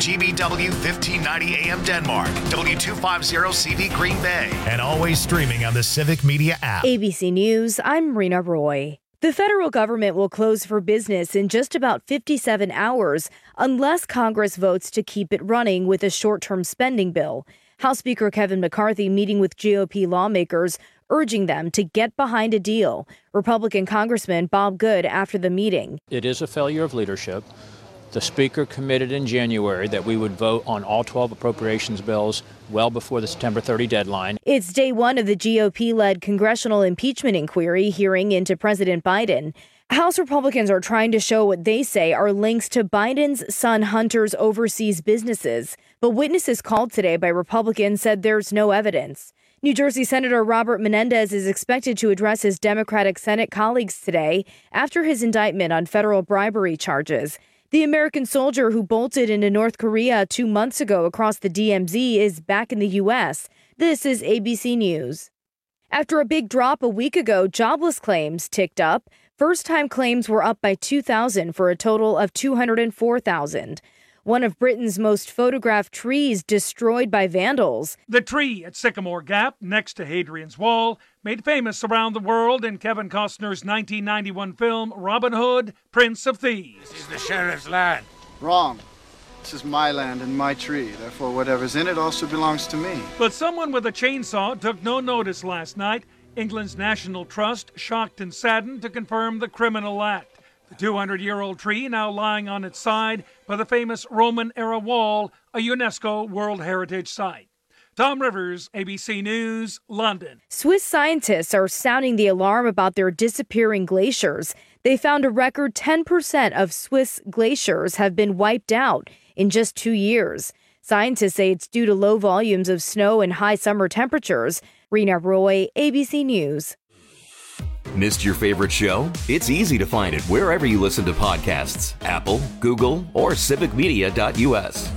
WGBW 1590 AM Denmark, W250CV Green Bay, and always streaming on the Civic Media app. ABC News, I'm Rena Roy. The federal government will close for business in just about 57 hours unless Congress votes to keep it running with a short-term spending bill. House Speaker Kevin McCarthy meeting with GOP lawmakers, urging them to get behind a deal. Republican Congressman Bob Good after the meeting. It is a failure of leadership. The Speaker committed in January that we would vote on all 12 appropriations bills well before the September 30 deadline. It's day one of the GOP-led congressional impeachment inquiry hearing into President Biden. House Republicans are trying to show what they say are links to Biden's son Hunter's overseas businesses. But witnesses called today by Republicans said there's no evidence. New Jersey Senator Robert Menendez is expected to address his Democratic Senate colleagues today after his indictment on federal bribery charges. The American soldier who bolted into North Korea 2 months ago across the DMZ is back in the U.S. This is ABC News. After a big drop a week ago, jobless claims ticked up. First-time claims were up by 2,000 for a total of 204,000. One of Britain's most photographed trees destroyed by vandals. The tree at Sycamore Gap, next to Hadrian's Wall, made famous around the world in Kevin Costner's 1991 film Robin Hood, Prince of Thieves. This is the sheriff's land. Wrong. This is my land and my tree. Therefore, whatever's in it also belongs to me. But someone with a chainsaw took no notice last night. England's National Trust shocked and saddened to confirm the criminal act. The 200-year-old tree now lying on its side by the famous Roman-era wall, a UNESCO World Heritage Site. Tom Rivers, ABC News, London. Swiss scientists are sounding the alarm about their disappearing glaciers. They found a record 10% of Swiss glaciers have been wiped out in just 2 years. Scientists say it's due to low volumes of snow and high summer temperatures. Rena Roy, ABC News. Missed your favorite show? It's easy to find it wherever you listen to podcasts. Apple, Google, or civicmedia.us.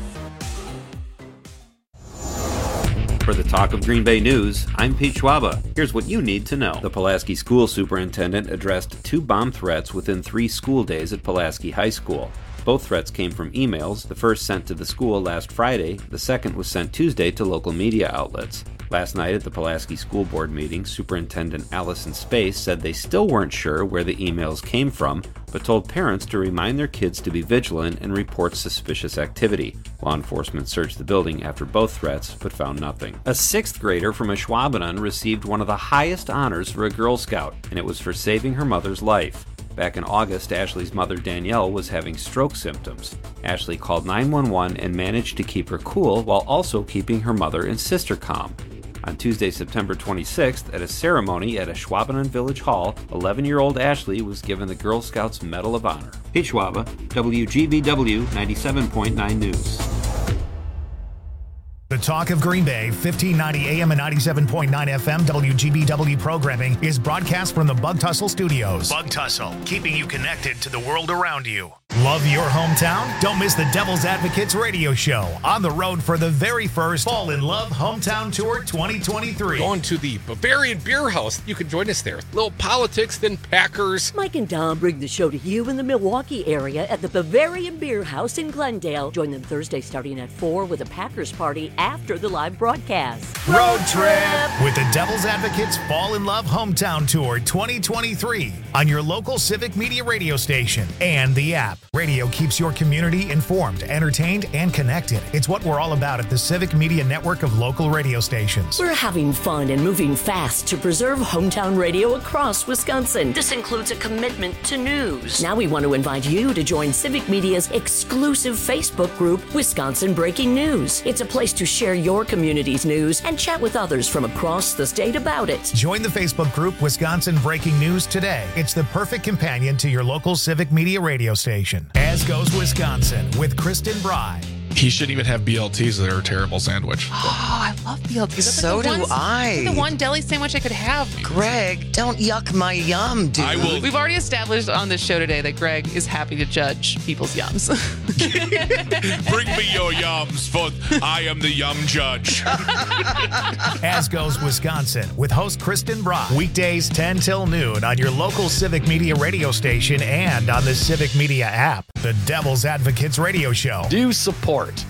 For the Talk of Green Bay News, I'm Pete Schwaba. Here's what you need to know. The Pulaski School Superintendent addressed 2 bomb threats within 3 school days at Pulaski High School. Both threats came from emails, the first sent to the school last Friday, the second was sent Tuesday to local media outlets. Last night at the Pulaski School Board meeting, Superintendent Allison Space said they still weren't sure where the emails came from, but told parents to remind their kids to be vigilant and report suspicious activity. Law enforcement searched the building after both threats, but found nothing. A 6th grader from Ashwaubenon received one of the highest honors for a Girl Scout, and it was for saving her mother's life. Back in August, Ashley's mother Danielle was having stroke symptoms. Ashley called 911 and managed to keep her cool while also keeping her mother and sister calm. On Tuesday, September 26th, at a ceremony at Ashwaubenon Village Hall, 11-year-old Ashley was given the Girl Scouts Medal of Honor. Pete Schwaba, WGBW 97.9 News. The Talk of Green Bay, 1590 AM and 97.9 FM WGBW programming is broadcast from the Bug Tussle Studios. Bug Tussle, keeping you connected to the world around you. Love your hometown? Don't miss the Devil's Advocates radio show on the road for the very first Fall in Love Hometown Tour 2023. Going to the Bavarian Beer House. You can join us there. Little politics, then Packers. Mike and Dom bring the show to you in the Milwaukee area at the Bavarian Beer House in Glendale. Join them Thursday starting at 4 with a Packers party after the live broadcast. Road trip with the Devil's Advocates Fall in Love Hometown Tour 2023 on your local Civic Media radio station and the app. Radio keeps your community informed, entertained, and connected. It's what we're all about at the Civic Media network of local radio stations. We're having fun and moving fast to preserve hometown radio across Wisconsin. This includes a commitment to news. Now we want to invite you to join Civic Media's exclusive Facebook group, Wisconsin Breaking News. It's a place to share your community's news and chat with others from across the state about it. Join the Facebook group Wisconsin Breaking News today. It's the perfect companion to your local Civic Media radio station. As goes Wisconsin with Kristen Bry. He shouldn't even have BLTs. They're a terrible sandwich. Oh, I love BLTs. So do I. The one deli sandwich I could have. Greg, don't yuck my yum, dude. I will. We've already established on this show today that Greg is happy to judge people's yums. Bring me your yums, for I am the yum judge. As goes Wisconsin with host Kristen Bry. Weekdays 10 till noon on your local Civic Media radio station and on the Civic Media app. The Devil's Advocates radio show. Do support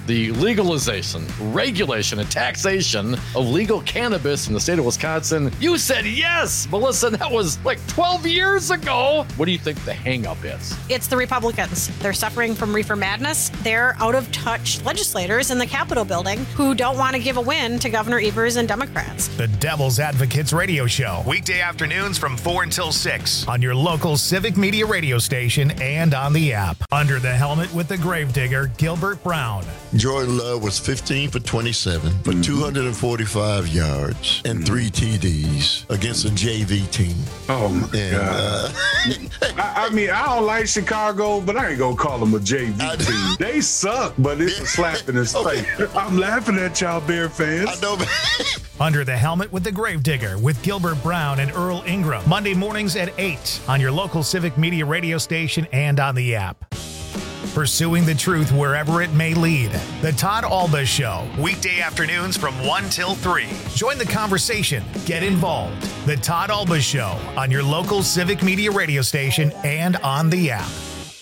the legalization, regulation, and taxation of legal cannabis in the state of Wisconsin. You said yes, Melissa. That was like 12 years ago. What do you think the hang-up is? It's the Republicans. They're suffering from reefer madness. They're out-of-touch legislators in the Capitol building who don't want to give a win to Governor Evers and Democrats. The Devil's Advocates Radio Show, weekday afternoons from 4 until 6 on your local Civic Media radio station and on the app. Under the helmet with the gravedigger, Gilbert Brown. Jordan Love was 15 for 27 for 245 yards and 3 TDs against a JV team. Oh, my God. I mean, I don't like Chicago, but I ain't going to call them a JV team. They suck, but it's a slap in his face. I'm laughing at y'all Bear fans. I know, man. Under the helmet with the gravedigger with Gilbert Brown and Earl Ingram. Monday mornings at 8 on your local Civic Media radio station and on the app. Pursuing the truth wherever it may lead. The Todd Alba Show, weekday afternoons from 1 till 3. Join the conversation. Get involved. The Todd Alba Show on your local Civic Media radio station and on the app.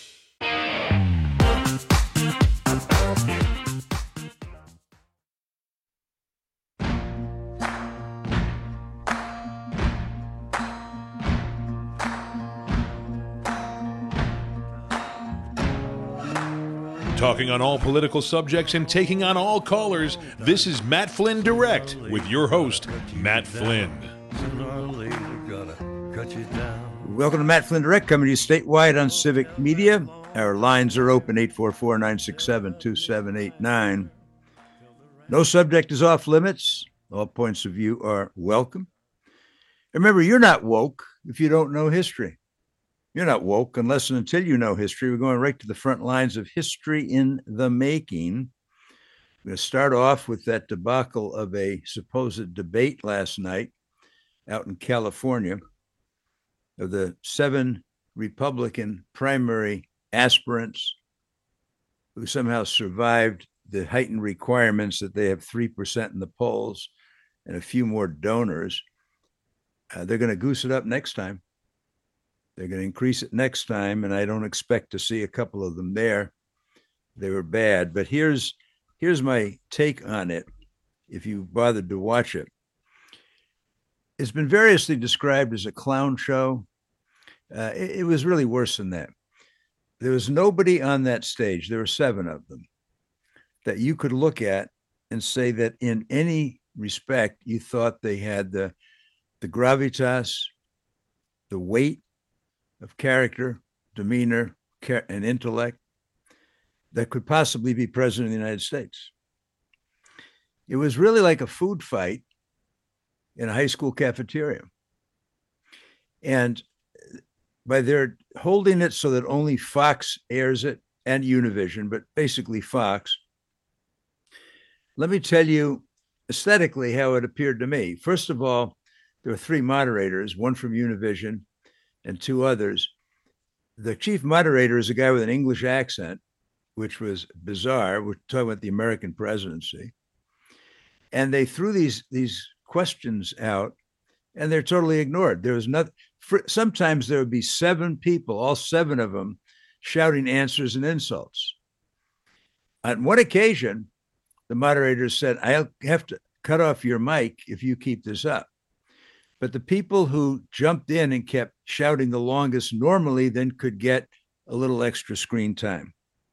Talking on all political subjects and taking on all callers, this is Matt Flynn Direct with your host, Matt Flynn. Welcome to Matt Flynn Direct, coming to you statewide on Civic Media. Our lines are open, 844-967-2789. No subject is off limits. All points of view are welcome. Remember, you're not woke if you don't know history. You're not woke unless and until you know history. We're going right to the front lines of history in the making. We're going to start off with that debacle of a supposed debate last night out in California of the 7 Republican primary aspirants who somehow survived the heightened requirements that they have 3% in the polls and a few more donors. They're going to goose it up next time. They're going to increase it next time, and I don't expect to see a couple of them there. They were bad, but here's my take on it, if you bothered to watch it. It's been variously described as a clown show. It was really worse than that. There was nobody on that stage, there were 7 of them, that you could look at and say that in any respect, you thought they had the gravitas, the weight of character, demeanor, and intellect that could possibly be president of the United States. It was really like a food fight in a high school cafeteria. And by their holding it so that only Fox airs it and Univision, but basically Fox, let me tell you aesthetically how it appeared to me. First of all, there were 3 moderators, one from Univision and 2 others. The chief moderator is a guy with an English accent, which was bizarre. We're talking about the American presidency. And they threw these questions out, and they're totally ignored. There was nothing. Sometimes there would be 7 people, all 7 of them, shouting answers and insults. On one occasion, the moderator said, "I'll have to cut off your mic if you keep this up." But the people who jumped in and kept shouting the longest normally then could get a little extra screen time.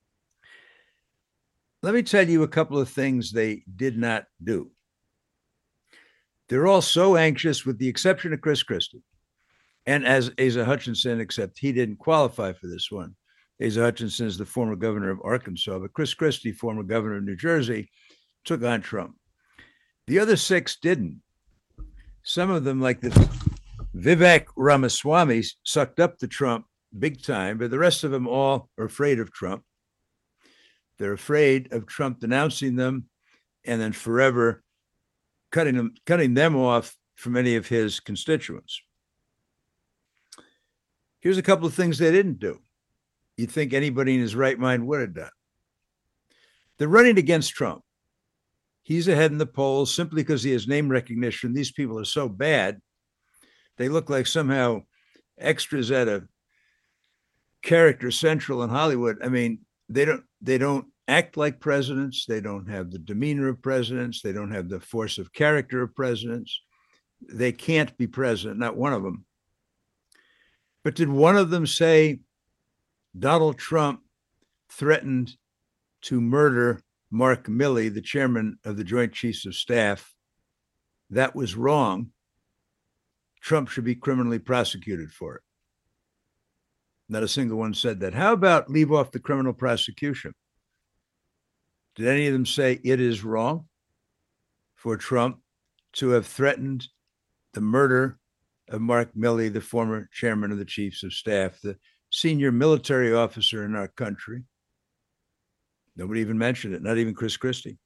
Let me tell you a couple of things they did not do. They're all so anxious, with the exception of Chris Christie and as Asa Hutchinson, except he didn't qualify for this one. Asa Hutchinson is the former governor of Arkansas, but Chris Christie, former governor of New Jersey, took on Trump. The other 6 didn't. Some of them, like the Vivek Ramaswamy, sucked up to Trump big time, but the rest of them all are afraid of Trump. They're afraid of Trump denouncing them and then forever cutting them off from any of his constituents. Here's a couple of things they didn't do. You'd think anybody in his right mind would have done. They're running against Trump. He's ahead in the polls simply because he has name recognition. These people are so bad. They look like somehow extras at a Character Central in Hollywood. I mean, they don't act like presidents. They don't have the demeanor of presidents. They don't have the force of character of presidents. They can't be president, not one of them. But did one of them say Donald Trump threatened to murder Mark Milley, the chairman of the Joint Chiefs of Staff? That was wrong. Trump should be criminally prosecuted for it. Not a single one said that. How about leave off the criminal prosecution? Did any of them say it is wrong for Trump to have threatened the murder of Mark Milley, the former chairman of the Chiefs of Staff, the senior military officer in our country? Nobody even mentioned it, not even Chris Christie.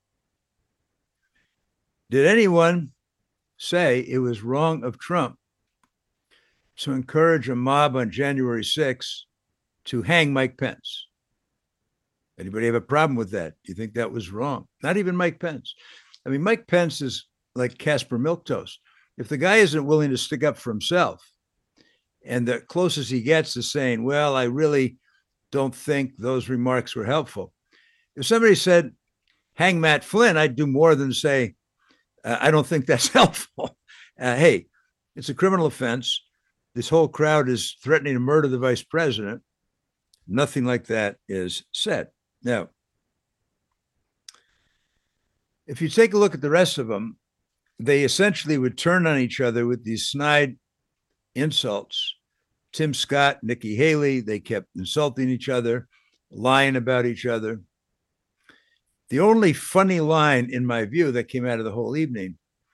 Did anyone say it was wrong of Trump to encourage a mob on January 6th to hang Mike Pence? Anybody have a problem with that? Do you think that was wrong? Not even Mike Pence. I mean, Mike Pence is like Casper Milquetoast. If the guy isn't willing to stick up for himself, and the closest he gets is saying, well, I really don't think those remarks were helpful. If somebody said, hang Matt Flynn, I'd do more than say, I don't think that's helpful. Hey, it's a criminal offense. This whole crowd is threatening to murder the vice president. Nothing like that is said. Now, if you take a look at the rest of them, they essentially would turn on each other with these snide insults. Tim Scott, Nikki Haley, they kept insulting each other, lying about each other. The only funny line, in my view, that came out of the whole evening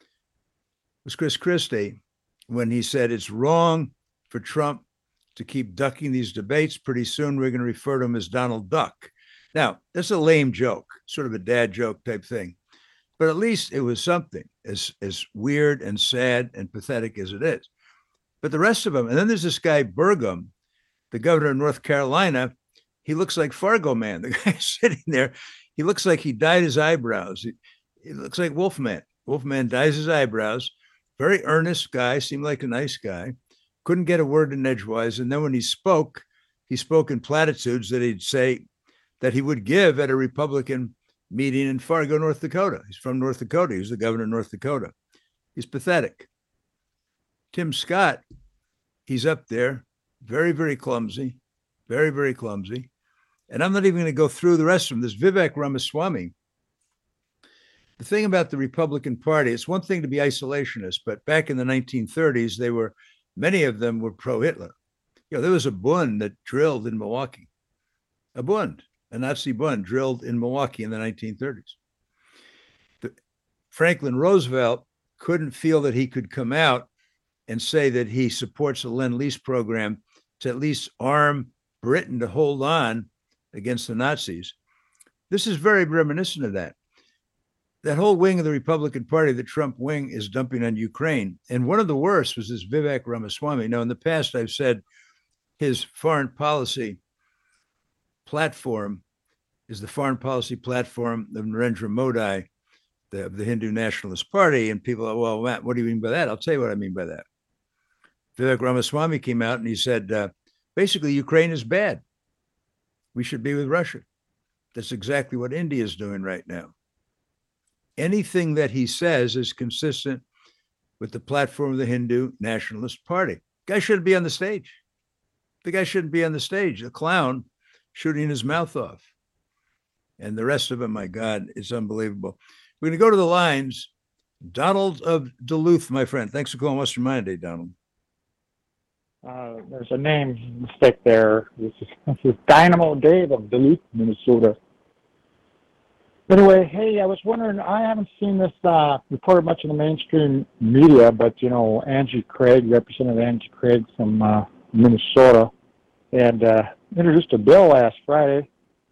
was Chris Christie when he said it's wrong for Trump to keep ducking these debates. Pretty soon we're going to refer to him as Donald Duck. Now, that's a lame joke, sort of a dad joke type thing. But at least it was something, as weird and sad and pathetic as it is. But the rest of them, and then there's this guy, Burgum, the governor of North Carolina. He looks like Fargo Man. The guy sitting there, he looks like he dyed his eyebrows. He looks like Wolfman. Wolfman dyes his eyebrows. Very earnest guy, seemed like a nice guy. Couldn't get a word in edgewise. And then when he spoke in platitudes that he'd say that he would give at a Republican meeting in Fargo, North Dakota. He's from North Dakota. He's the governor of North Dakota. He's pathetic. Tim Scott, he's up there, very, very clumsy, very, very clumsy. And I'm not even going to go through the rest of them. This Vivek Ramaswamy. The thing about the Republican Party, it's one thing to be isolationist, but back in the 1930s, many of them were pro-Hitler. You know, there was a Bund that drilled in Milwaukee. A Bund, a Nazi Bund drilled in Milwaukee in the 1930s. Franklin Roosevelt couldn't feel that he could come out and say that he supports the Lend-Lease program to at least arm Britain to hold on against the Nazis. This is very reminiscent of that. That whole wing of the Republican Party, the Trump wing, is dumping on Ukraine. And one of the worst was this Vivek Ramaswamy. Now, in the past, I've said his foreign policy platform is the foreign policy platform of Narendra Modi, of the Hindu Nationalist Party. And people are, well, Matt, what do you mean by that? I'll tell you what I mean by that. Vivek Ramaswamy came out and he said, basically, Ukraine is bad. We should be with Russia. That's exactly what India is doing right now. Anything that he says is consistent with the platform of the Hindu Nationalist Party. The guy shouldn't be on the stage. The guy shouldn't be on the stage. A clown shooting his mouth off. And the rest of it, my God, it's unbelievable. We're going to go to the lines. Donald of Duluth, my friend. Thanks for calling Western Mind Day, Donald. There's a name mistake there. This is Dynamo Dave of Duluth, Minnesota. Anyway, hey, I was wondering, I haven't seen this reported much in the mainstream media, but, you know, Angie Craig, Representative Angie Craig from Minnesota, and introduced a bill last Friday.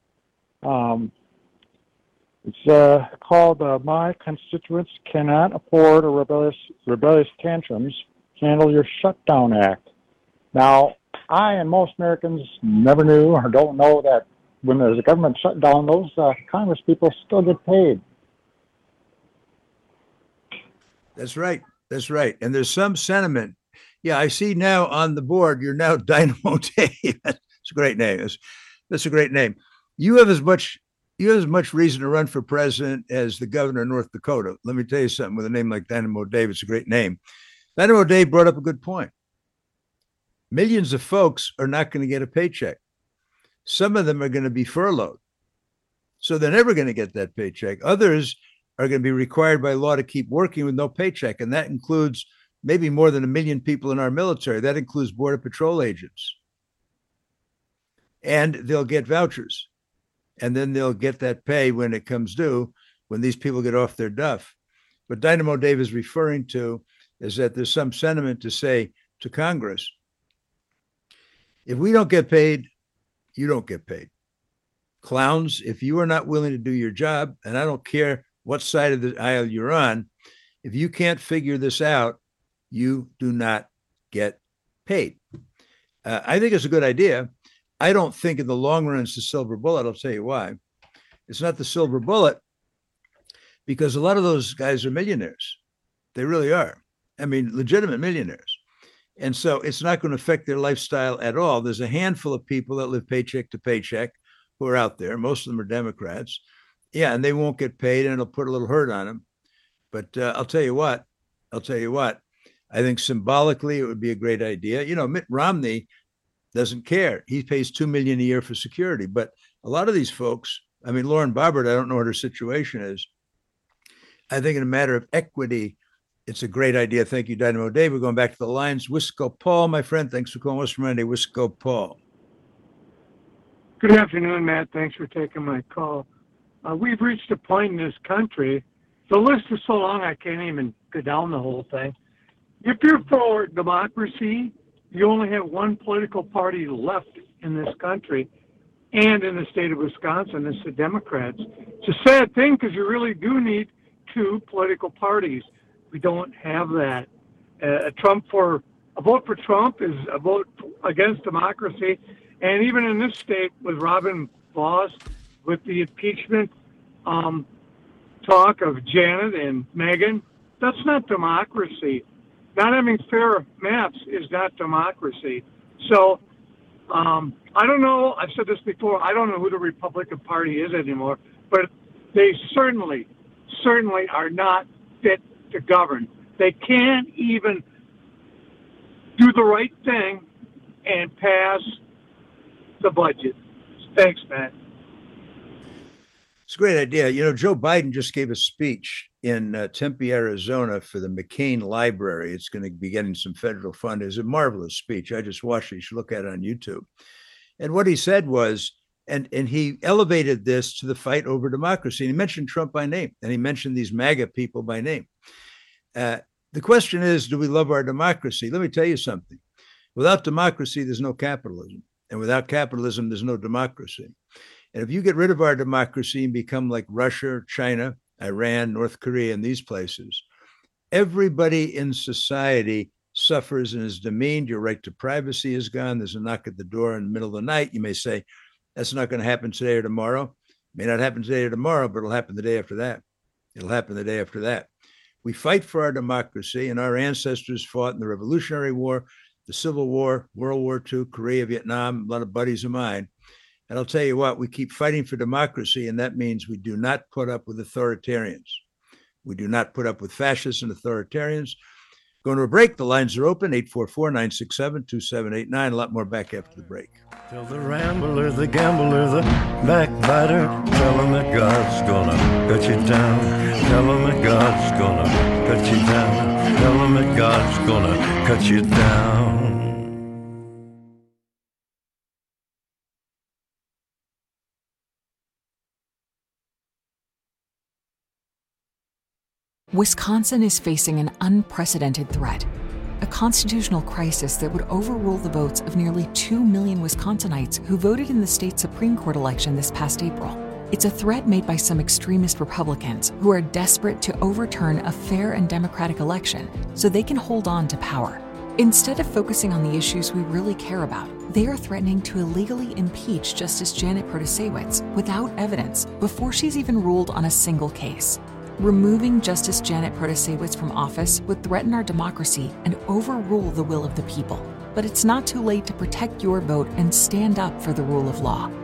It's called My Constituents Cannot Afford a Rebellious Tantrums, Handle Your Shutdown Act. Now, I and most Americans never knew or don't know that when there's a government shutdown, those Congress people still get paid. That's right. That's right. And there's some sentiment. Yeah, I see now on the board, you're now Dynamo Dave. That's a great name. That's a great name. You have as much you have as much reason to run for president as the governor of North Dakota. Let me tell you something, with a name like Dynamo Dave, it's a great name. Dynamo Dave brought up a good point. Millions of folks are not going to get a paycheck. Some of them are going to be furloughed. So they're never going to get that paycheck. Others are going to be required by law to keep working with no paycheck. And that includes maybe more than 1 million people in our military. That includes Border Patrol agents. And they'll get vouchers. And then they'll get that pay when it comes due, when these people get off their duff. What Dynamo Dave is referring to is that there's some sentiment to say to Congress, if we don't get paid, you don't get paid. Clowns, if you are not willing to do your job, and I don't care what side of the aisle you're on, if you can't figure this out, you do not get paid. I think it's a good idea. I don't think in the long run it's the silver bullet. I'll tell you why. It's not the silver bullet because a lot of those guys are millionaires. They really are. I mean, legitimate millionaires. And so it's not going to affect their lifestyle at all. There's a handful of people that live paycheck to paycheck who are out there. Most of them are Democrats. Yeah, and they won't get paid, and it'll put a little hurt on them. But I'll tell you what. I think symbolically it would be a great idea. You know, Mitt Romney doesn't care. He pays $2 million a year for security. But a lot of these folks, I mean, Lauren Boebert, I don't know what her situation is. I think in a matter of equity, it's a great idea. Thank you, Dynamo Dave. We're going back to the lines. Wisco Paul, my friend. Thanks for calling us from Monday. Wisco Paul. Good afternoon, Matt. Thanks for taking my call. We've reached a point in this country. The list is so long I can't even go down the whole thing. If you're for democracy, you only have one political party left in this country and in the state of Wisconsin. It's the Democrats. It's a sad thing because you really do need two political parties. We don't have that. A vote for Trump is a vote against democracy. And even in this state with Robin Vos, with the impeachment talk of Janet and Megan, that's not democracy. Not having fair maps is not democracy. So I don't know. I've said this before. I don't know who the Republican Party is anymore, but they certainly are not fit to govern. They can't even do the right thing and pass the budget. Thanks, Matt. It's a great idea. You know, Joe Biden just gave a speech in Tempe, Arizona for the McCain Library. It's going to be getting some federal funding. It's a marvelous speech. I just watched it. You should look at it on YouTube. And what he said was, and he elevated this to the fight over democracy. And he mentioned Trump by name, and he mentioned these MAGA people by name. The question is, do we love our democracy? Let me tell you something. Without democracy, there's no capitalism. And without capitalism, there's no democracy. And if you get rid of our democracy and become like Russia, China, Iran, North Korea, and these places, everybody in society suffers and is demeaned. Your right to privacy is gone. There's a knock at the door in the middle of the night. You may say, that's not going to happen today or tomorrow. It may not happen today or tomorrow, but it'll happen the day after that. It'll happen the day after that. We fight for our democracy, and our ancestors fought in the Revolutionary War, the Civil War, World War II, Korea, Vietnam, a lot of buddies of mine. And I'll tell you what, we keep fighting for democracy, and that means we do not put up with authoritarians. We do not put up with fascists and authoritarians. Going to a break. The lines are open, 844-967-2789. A lot more back after the break. Tell the rambler, the gambler, the backbiter, tell him that God's gonna cut you down. Tell him that God's gonna cut you down. Tell him that God's gonna cut you down. Wisconsin is facing an unprecedented threat, a constitutional crisis that would overrule the votes of nearly 2 million Wisconsinites who voted in the state Supreme Court election this past April. It's a threat made by some extremist Republicans who are desperate to overturn a fair and democratic election so they can hold on to power. Instead of focusing on the issues we really care about, they are threatening to illegally impeach Justice Janet Protasiewicz without evidence before she's even ruled on a single case. Removing Justice Janet Protasiewicz from office would threaten our democracy and overrule the will of the people. But it's not too late to protect your vote and stand up for the rule of law.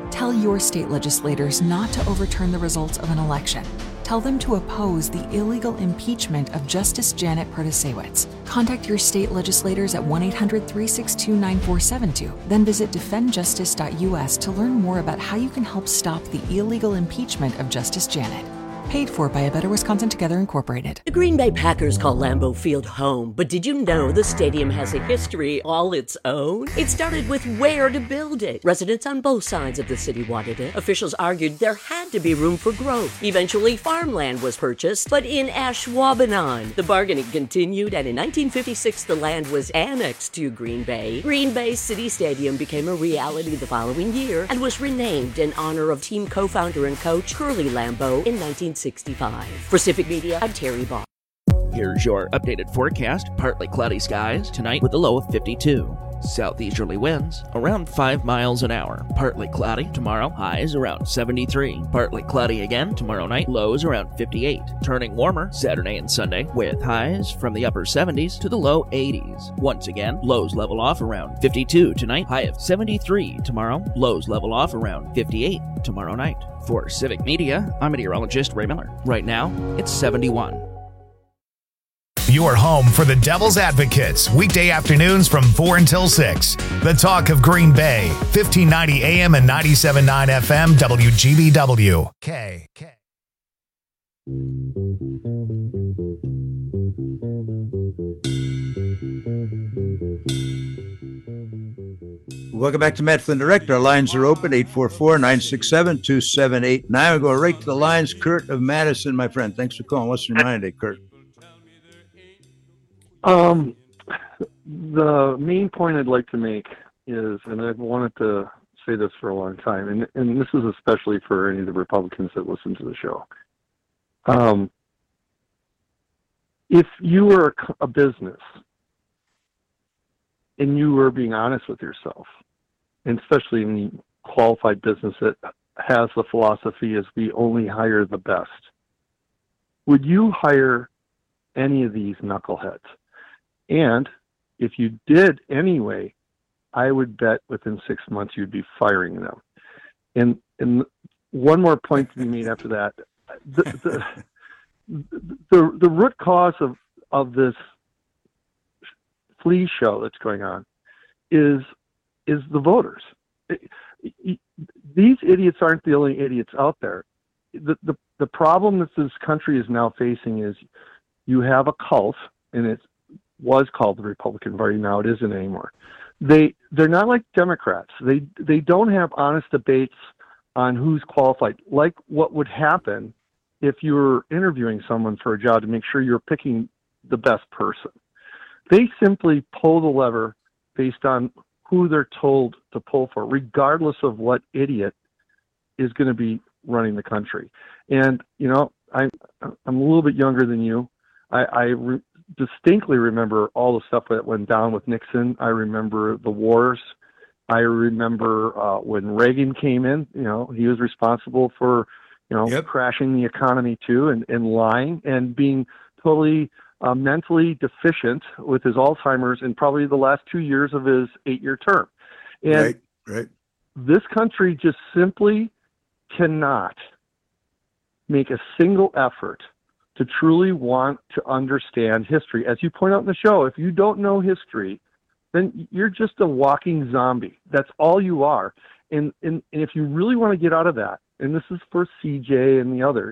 Tell your state legislators not to overturn the results of an election. Tell them to oppose the illegal impeachment of Justice Janet Protasiewicz. Contact your state legislators at 1-800-362-9472. Then visit defendjustice.us to learn more about how you can help stop the illegal impeachment of Justice Janet. Paid for by A Better Wisconsin Together Incorporated. The Green Bay Packers call Lambeau Field home, but did you know the stadium has a history all its own? It started with where to build it. Residents on both sides of the city wanted it. Officials argued there had to be room for growth. Eventually, farmland was purchased, but in Ashwaubenon. The bargaining continued, and in 1956, the land was annexed to Green Bay. Green Bay City Stadium became a reality the following year and was renamed in honor of team co-founder and coach Curly Lambeau in 1965. For Civic Media, I'm Terry Ball. Here's your updated forecast. Partly cloudy skies tonight with a low of 52. Southeasterly winds around 5 miles an hour. Partly cloudy tomorrow, highs around 73. Partly cloudy again tomorrow night, lows around 58. Turning warmer Saturday and Sunday with highs from the upper 70s to the low 80s. Once again, lows level off around 52 tonight, high of 73 tomorrow. Lows level off around 58 tomorrow night. For Civic Media, I'm meteorologist Ray Miller. Right now, it's 71. Your home for the Devil's Advocates, weekday afternoons from 4 until 6. The talk of Green Bay, 1590 AM and 97.9 FM, WGBW. K. Welcome back to Matt Flynn Direct. Our lines are open, 844-967-2789. We're going right to the lines. Kurt of Madison, my friend. Thanks for calling. What's your mind today, Kurt? The main point I'd like to make is, and I've wanted to say this for a long time, and this is especially for any of the Republicans that listen to the show. If you were a business and you were being honest with yourself, and especially in the qualified business that has the philosophy is we only hire the best, would you hire any of these knuckleheads? And if you did anyway, I would bet within 6 months you'd be firing them. And one more point to be made after that. The root cause of this flea show that's going on is the voters. These idiots aren't the only idiots out there. The problem that this country is now facing is you have a cult, and it was called the Republican Party. Now it isn't anymore. They're not like Democrats. They don't have honest debates on who's qualified, like what would happen if you were interviewing someone for a job to make sure you're picking the best person. They simply pull the lever based on who they're told to pull for, regardless of what idiot is going to be running the country. And, you know, I'm a little bit younger than you. I distinctly remember all the stuff that went down with Nixon. I remember the wars. I remember when Reagan came in, you know, he was responsible for, you know, crashing the economy too, and lying and being totally mentally deficient with his Alzheimer's in probably the last 2 years of his 8-year term. And right. This country just simply cannot make a single effort to truly want to understand history. As you point out in the show, if you don't know history, then you're just a walking zombie. That's all you are. And if you really want to get out of that, and this is for CJ and the others,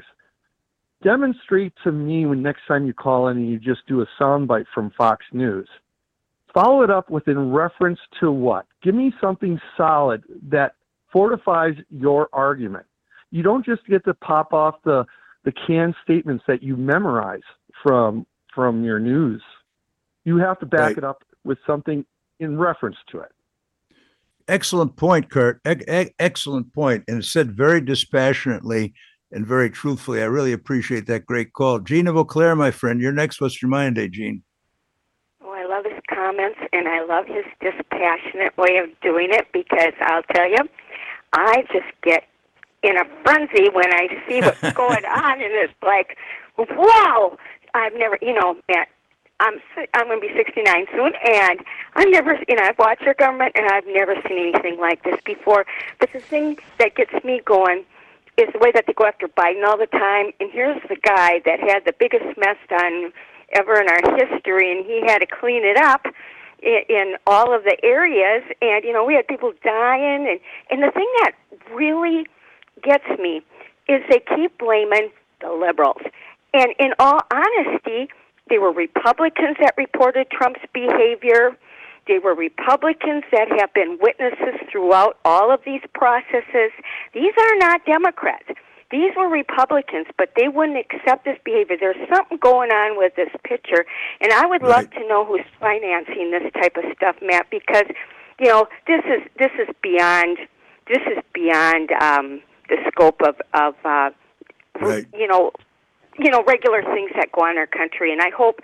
demonstrate to me when next time you call in and you just do a soundbite from Fox News. Follow it up with in reference to what? Give me something solid that fortifies your argument. You don't just get to pop off the canned statements that you memorize from your news. You have to back it up with something in reference to it. Excellent point, Kurt. Excellent point. And it's said very dispassionately and very truthfully. I really appreciate that great call. Gene of Eau Claire, my friend, you're next. What's your mind today, Gene? Oh, I love his comments, and I love his dispassionate way of doing it, because I'll tell you, I just get in a frenzy when I see what's going on, and it's like, wow! I've never, Matt, I'm going to be 69 soon, and I've watched our government, and I've never seen anything like this before. But the thing that gets me going is the way that they go after Biden all the time. And here's the guy that had the biggest mess done ever in our history, and he had to clean it up in all of the areas. And, we had people dying. And the thing that really gets me is they keep blaming the liberals. And in all honesty, they were Republicans that reported Trump's behavior. They were Republicans that have been witnesses throughout all of these processes. These are not Democrats. These were Republicans, but they wouldn't accept this behavior. There's something going on with this picture, and I would love to know who's financing this type of stuff, Matt, because this is beyond the scope of regular things that go on in our country. And I hope,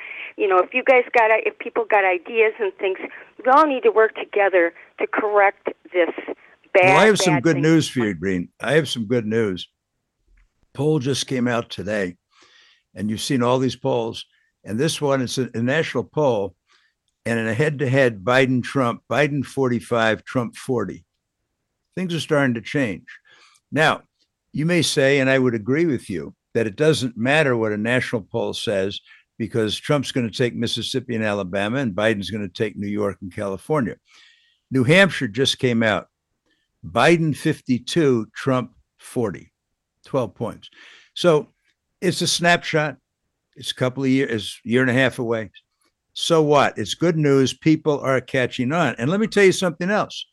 if people got ideas and things, we all need to work together to correct this bad. Well, I have some good thing. news for you, Green. I have some good news. Poll just came out today, and you've seen all these polls. And this one, it's a national poll, and in a head-to-head, Biden-Trump, Biden 45, Trump 40. Things are starting to change. Now, you may say, and I would agree with you, that it doesn't matter what a national poll says because Trump's going to take Mississippi and Alabama and Biden's going to take New York and California. New Hampshire just came out. Biden 52, Trump 40, 12 points. So it's a snapshot. It's a couple of years, year and a half away. So what? It's good news. People are catching on. And let me tell you something else.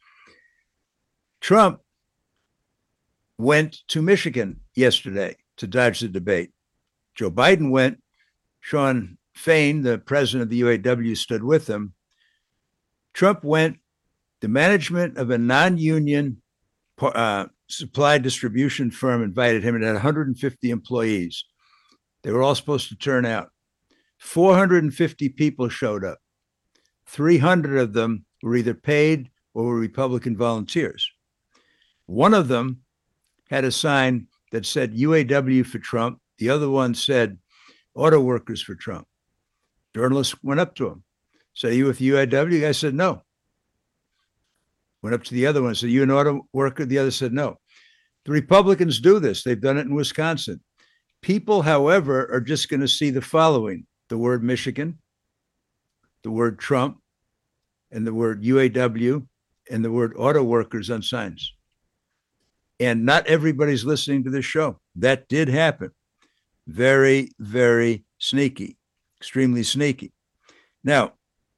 Trump went to Michigan yesterday to dodge the debate. Joe Biden went. Sean Fain, the president of the UAW, stood with him. Trump went. The management of a non-union supply distribution firm invited him and had 150 employees. They were all supposed to turn out. 450 people showed up. 300 of them were either paid or were Republican volunteers. One of them had a sign that said UAW for Trump. The other one said auto workers for Trump. Journalists went up to him. Said, "Are you with UAW?" The guy said, "No." Went up to the other one, said, "You an auto worker?" The other said, "No." The Republicans do this. They've done it in Wisconsin. People, however, are just going to see the following: the word Michigan, the word Trump, and the word UAW, and the word auto workers on signs. And not everybody's listening to this show. That did happen. Very, very sneaky, extremely sneaky. Now,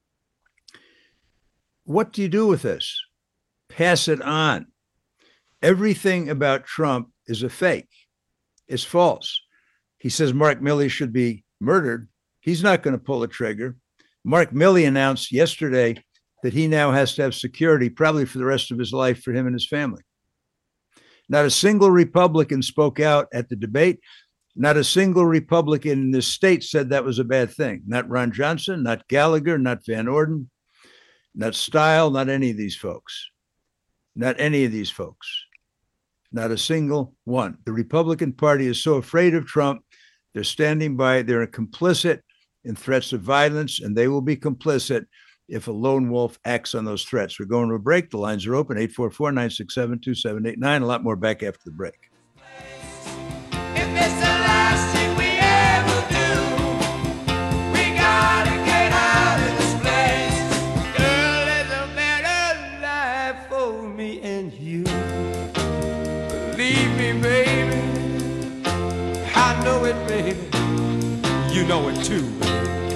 what do you do with this? Pass it on. Everything about Trump is a fake. It's false. He says Mark Milley should be murdered. He's not going to pull a trigger. Mark Milley announced yesterday that he now has to have security probably for the rest of his life for him and his family. Not a single Republican spoke out at the debate. Not a single Republican in this state said that was a bad thing. Not Ron Johnson, not Gallagher, not Van Orden, not Steil, not any of these folks. Not any of these folks. Not a single one. The Republican Party is so afraid of Trump. They're standing by. They're complicit in threats of violence, and they will be complicit if a lone wolf acts on those threats. We're going to a break. The lines are open, 844-967-2789. A lot more back after the break. If it's the last thing we ever do, we gotta get out of this place. Girl, there's a better life for me and you. Believe me, baby, I know it, baby. You know it too, baby.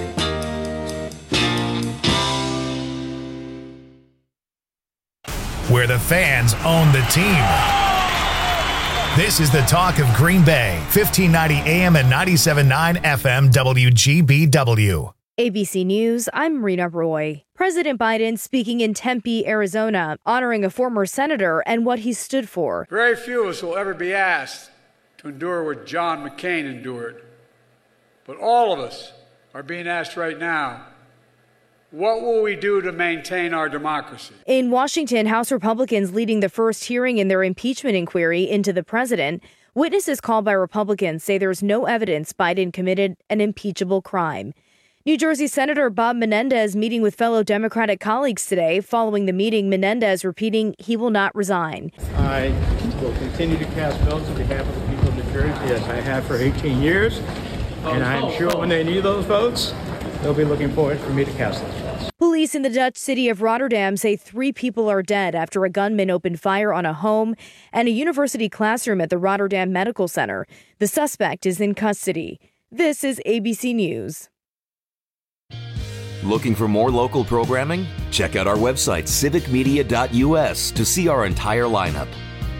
Where the fans own the team. This is the talk of Green Bay, 1590 AM and 97.9 FM WGBW. ABC News, I'm Rena Roy. President Biden speaking in Tempe, Arizona, honoring a former senator and what he stood for. Very few of us will ever be asked to endure what John McCain endured. But all of us are being asked right now, what will we do to maintain our democracy? In Washington, House Republicans leading the first hearing in their impeachment inquiry into the president. Witnesses called by Republicans say there's no evidence Biden committed an impeachable crime. New Jersey Senator Bob Menendez meeting with fellow Democratic colleagues today. Following the meeting, Menendez repeating he will not resign. I will continue to cast votes on behalf of the people of New Jersey as I have for 18 years. And I'm sure when they need those votes, they'll be looking forward for me to cast those votes. Police in the Dutch city of Rotterdam say 3 people are dead after a gunman opened fire on a home and a university classroom at the Rotterdam Medical Center. The suspect is in custody. This is ABC News. Looking for more local programming? Check out our website, civicmedia.us, to see our entire lineup.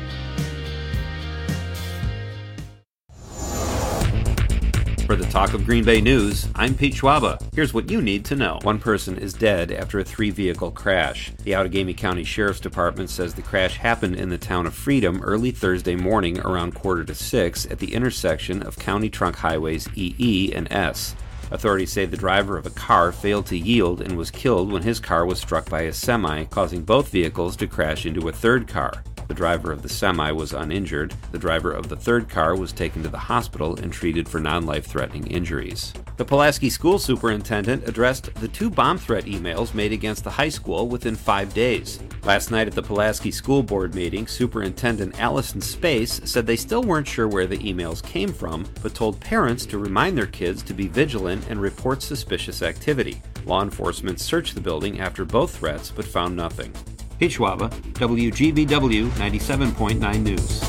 For the Talk of Green Bay News, I'm Pete Schwaba. Here's what you need to know. One person is dead after a 3-vehicle crash. The Outagamie County Sheriff's Department says the crash happened in the town of Freedom early Thursday morning around 5:45 at the intersection of County Trunk Highways EE and S. Authorities say the driver of a car failed to yield and was killed when his car was struck by a semi, causing both vehicles to crash into a third car. The driver of the semi was uninjured. The driver of the third car was taken to the hospital and treated for non-life-threatening injuries. The Pulaski school superintendent addressed the 2 bomb threat emails made against the high school within 5 days. Last night at the Pulaski School Board meeting, Superintendent Allison Space said they still weren't sure where the emails came from, but told parents to remind their kids to be vigilant and report suspicious activity. Law enforcement searched the building after both threats but found nothing. Pete Schwaba, WGBW 97.9 News.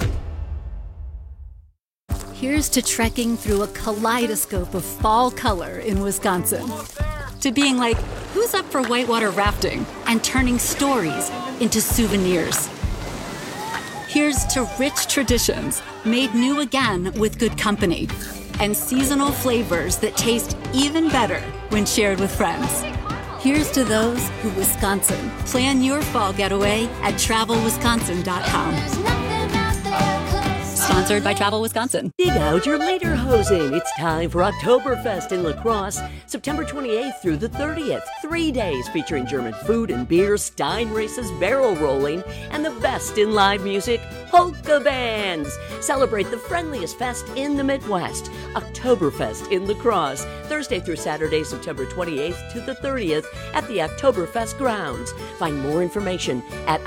Here's to trekking through a kaleidoscope of fall color in Wisconsin. To being like, who's up for whitewater rafting? And turning stories into souvenirs. Here's to rich traditions made new again with good company. And seasonal flavors that taste even better when shared with friends. Here's to those who Wisconsin. Plan your fall getaway at travelwisconsin.com. Sponsored by Travel Wisconsin. Dig out your lederhosen. It's time for Oktoberfest in La Crosse, September 28th through the 30th. 3 days featuring German food and beer, Stein races, barrel rolling, and the best in live music, polka bands. Celebrate the friendliest fest in the Midwest, Oktoberfest in La Crosse, Thursday through Saturday, September 28th to the 30th at the Oktoberfest grounds. Find more information at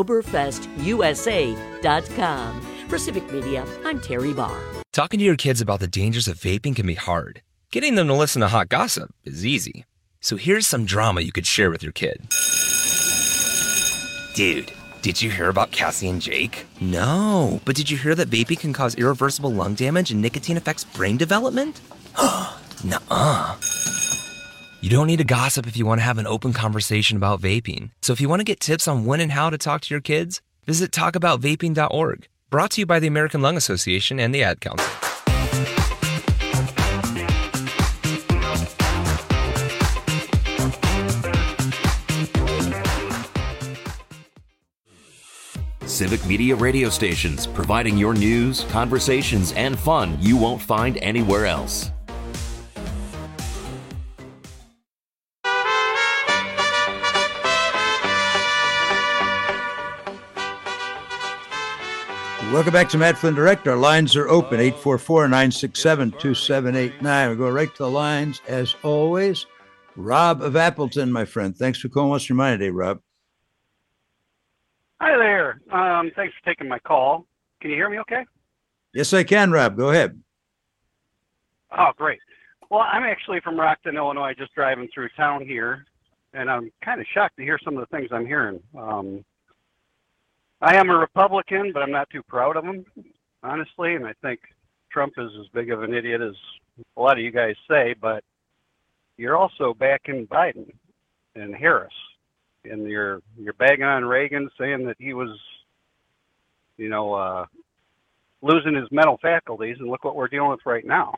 oktoberfestusa.com. For Civic Media, I'm Terry Barr. Talking to your kids about the dangers of vaping can be hard. Getting them to listen to hot gossip is easy. So here's some drama you could share with your kid. Dude, did you hear about Cassie and Jake? No, but did you hear that vaping can cause irreversible lung damage and nicotine affects brain development? Nuh-uh. You don't need to gossip if you want to have an open conversation about vaping. So if you want to get tips on when and how to talk to your kids, visit talkaboutvaping.org. Brought to you by the American Lung Association and the Ad Council. Civic Media radio stations, providing your news, conversations, and fun you won't find anywhere else. Welcome back to Matt Flynn Direct. Our lines are open, 844-967-2789. We go right to the lines, as always. Rob of Appleton, my friend. Thanks for calling. What's your mind today, Rob? Hi there. Thanks for taking my call. Can you hear me okay? Yes, I can, Rob. Go ahead. Oh, great. Well, I'm actually from Rockton, Illinois, just driving through town here, and I'm kind of shocked to hear some of the things I'm hearing. I am a Republican, but I'm not too proud of him, honestly, and I think Trump is as big of an idiot as a lot of you guys say, but you're also backing Biden and Harris, and you're bagging on Reagan, saying that he was, losing his mental faculties, and look what we're dealing with right now.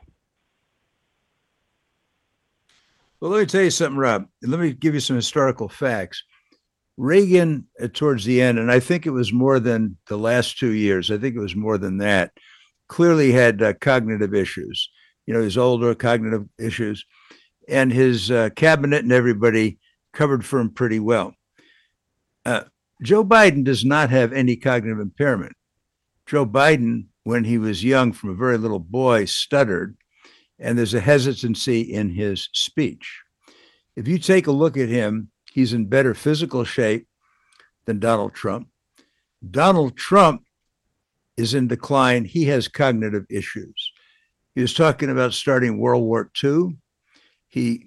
Well, let me tell you something, Rob. Let me give you some historical facts. Reagan, towards the end, and I think it was more than the last 2 years, I think it was more than that, clearly had cognitive issues. His older cognitive issues, and his cabinet and everybody covered for him pretty well. Joe Biden does not have any cognitive impairment. Joe Biden, when he was young, from a very little boy, stuttered, and there's a hesitancy in his speech. If you take a look at him, he's in better physical shape than Donald Trump. Donald Trump is in decline. He has cognitive issues. He was talking about starting World War II. He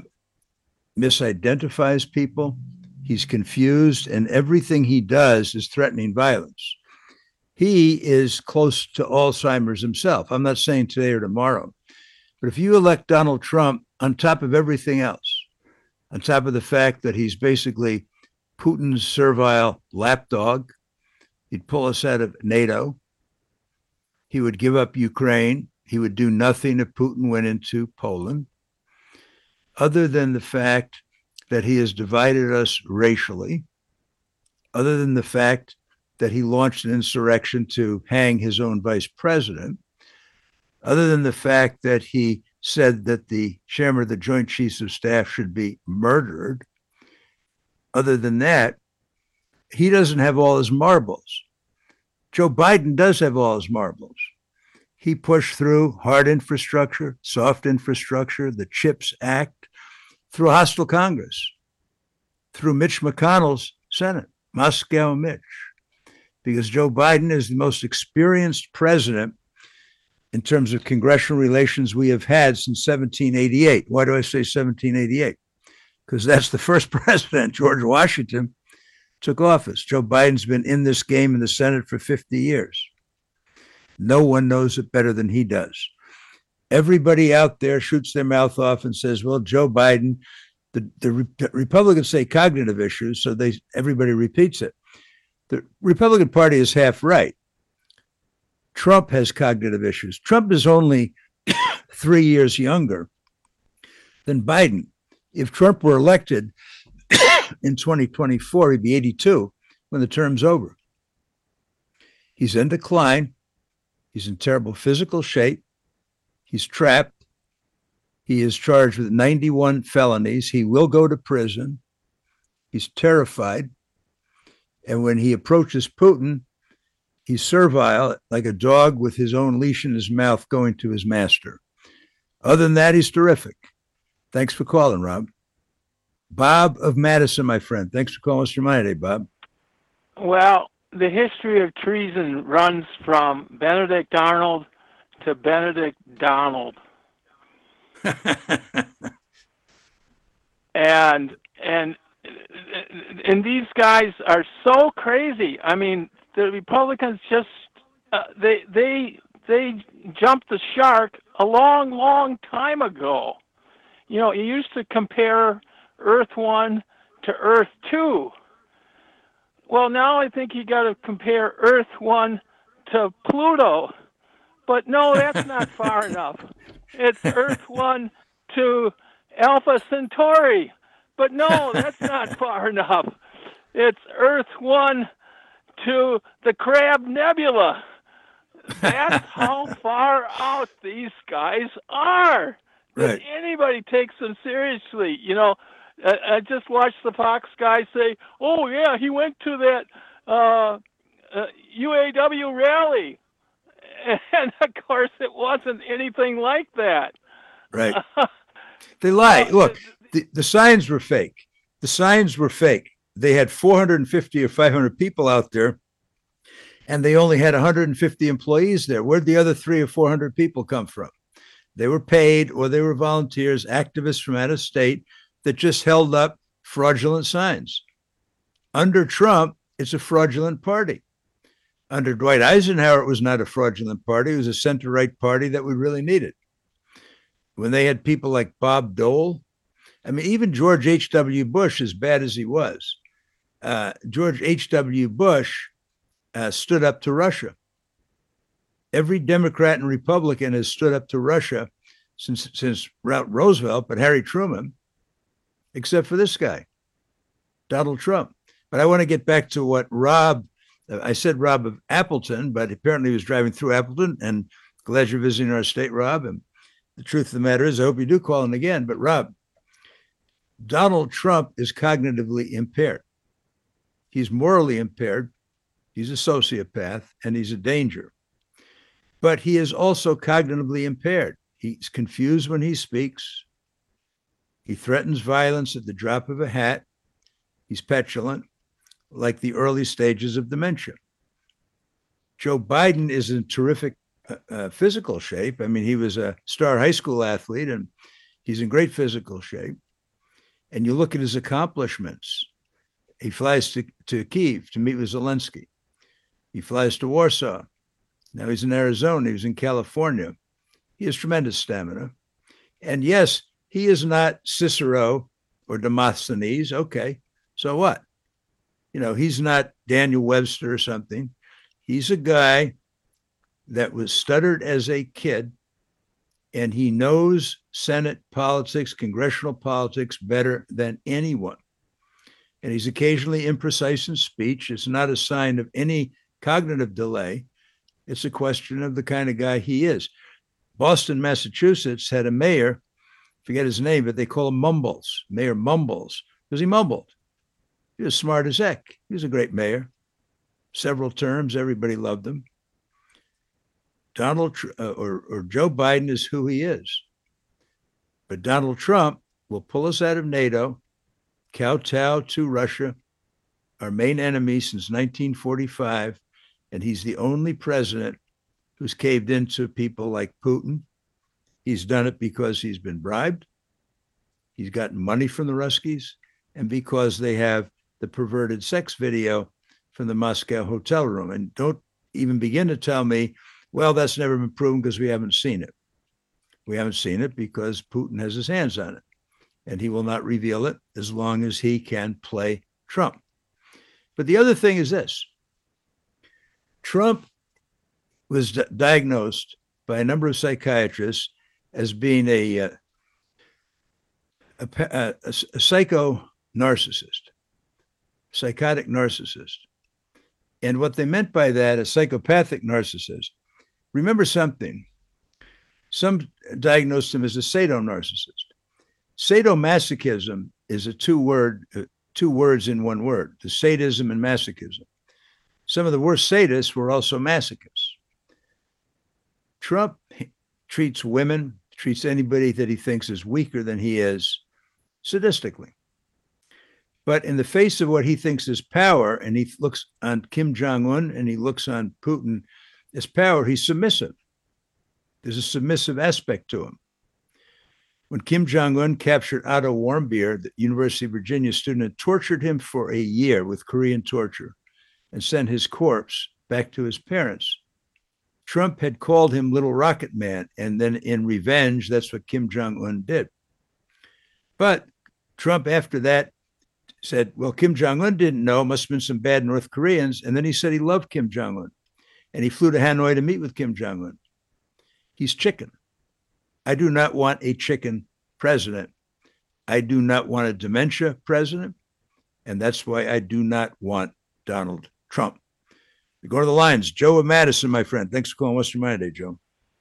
misidentifies people. He's confused, and everything he does is threatening violence. He is close to Alzheimer's himself. I'm not saying today or tomorrow, but if you elect Donald Trump on top of everything else, on top of the fact that he's basically Putin's servile lapdog, he'd pull us out of NATO. He would give up Ukraine. He would do nothing if Putin went into Poland, other than the fact that he has divided us racially, other than the fact that he launched an insurrection to hang his own vice president, other than the fact that he said that the chairman of the Joint Chiefs of Staff should be murdered. Other than that, he doesn't have all his marbles. Joe Biden does have all his marbles. He pushed through hard infrastructure, soft infrastructure, the CHIPS Act, through a hostile Congress, through Mitch McConnell's Senate, Moscow Mitch, because Joe Biden is the most experienced president in terms of congressional relations we have had since 1788. Why do I say 1788? Because that's the first president, George Washington, took office. Joe Biden's been in this game in the Senate for 50 years. No one knows it better than he does. Everybody out there shoots their mouth off and says, well, Joe Biden, the Republicans say cognitive issues, so everybody repeats it. The Republican Party is half right. Trump has cognitive issues. Trump is only 3 years younger than Biden. If Trump were elected in 2024, he'd be 82 when the term's over. He's in decline. He's in terrible physical shape. He's trapped. He is charged with 91 felonies. He will go to prison. He's terrified. And when he approaches Putin, he's servile, like a dog with his own leash in his mouth going to his master. Other than that, he's terrific. Thanks for calling, Rob. Bob of Madison, my friend. Thanks for calling us your mind today, Bob. Well, the history of treason runs from Benedict Arnold to Benedict Donald. and these guys are so crazy. I mean, the Republicans just they jumped the shark a long time ago. You know, you used to compare Earth 1 to Earth 2. Well, now I think you got to compare Earth 1 to Pluto. But no, that's not far enough. It's Earth 1 to Alpha Centauri. But no, that's not far enough. It's Earth 1 to the Crab Nebula. That's how far out these guys are. Right. Does anybody takes them seriously? You know, I just watched the Fox guy say, oh, yeah, he went to that UAW rally. And, of course, it wasn't anything like that. Right. They lie. Look, the signs were fake. The signs were fake. They had 450 or 500 people out there, and they only had 150 employees there. Where'd the other 300 or 400 people come from? They were paid, or they were volunteers, activists from out of state that just held up fraudulent signs. Under Trump, it's a fraudulent party. Under Dwight Eisenhower, it was not a fraudulent party. It was a center-right party that we really needed. When they had people like Bob Dole, I mean, even George H.W. Bush, as bad as he was, George H.W. Bush stood up to Russia. Every Democrat and Republican has stood up to Russia since Roosevelt, but Harry Truman, except for this guy, Donald Trump. But I want to get back to what Rob, I said Rob of Appleton, but apparently he was driving through Appleton, and glad you're visiting our state, Rob. And the truth of the matter is, I hope you do call in again. But Rob, Donald Trump is cognitively impaired. He's morally impaired. He's a sociopath, and he's a danger. But he is also cognitively impaired. He's confused when he speaks. He threatens violence at the drop of a hat. He's petulant, like the early stages of dementia. Joe Biden is in terrific physical shape. I mean, he was a star high school athlete, and he's in great physical shape. And you look at his accomplishments. He flies to Kyiv to meet with Zelensky. He flies to Warsaw. Now he's in Arizona. He was in California. He has tremendous stamina. And yes, he is not Cicero or Demosthenes. Okay, so what? You know, he's not Daniel Webster or something. He's a guy that was stuttered as a kid, and he knows Senate politics, congressional politics better than anyone. And he's occasionally imprecise in speech. It's not a sign of any cognitive delay. It's a question of the kind of guy he is. Boston, Massachusetts had a mayor, forget his name, but they call him Mumbles, Mayor Mumbles, because he mumbled. He was smart as heck. He was a great mayor. Several terms, everybody loved him. Donald or Joe Biden is who he is. But Donald Trump will pull us out of NATO, kowtow to Russia, our main enemy since 1945, and he's the only president who's caved into people like Putin. He's done it because he's been bribed, he's gotten money from the Ruskies, and because they have the perverted sex video from the Moscow hotel room. And don't even begin to tell me, well, that's never been proven because we haven't seen it. We haven't seen it because Putin has his hands on it, and he will not reveal it as long as he can play Trump. But the other thing is this. Trump was diagnosed by a number of psychiatrists as being a psycho-narcissist, psychotic narcissist. And what they meant by that, a psychopathic narcissist, remember something. Some diagnosed him as a sadomasochism. Sadomasochism is two words in one word, the sadism and masochism. Some of the worst sadists were also masochists. Trump treats women, treats anybody that he thinks is weaker than he is, sadistically. But in the face of what he thinks is power, and he looks on Kim Jong-un and he looks on Putin as power, he's submissive. There's a submissive aspect to him. When Kim Jong-un captured Otto Warmbier, the University of Virginia student, and tortured him for a year with Korean torture and sent his corpse back to his parents, Trump had called him Little Rocket Man, and then in revenge, that's what Kim Jong-un did. But Trump, after that, said, well, Kim Jong-un didn't know, must have been some bad North Koreans, and then he said he loved Kim Jong-un, and he flew to Hanoi to meet with Kim Jong-un. He's chicken. I do not want a chicken president. I do not want a dementia president, and that's why I do not want Donald Trump. We go to the lines. Joe of Madison, my friend. Thanks for calling Western Mind today, Joe.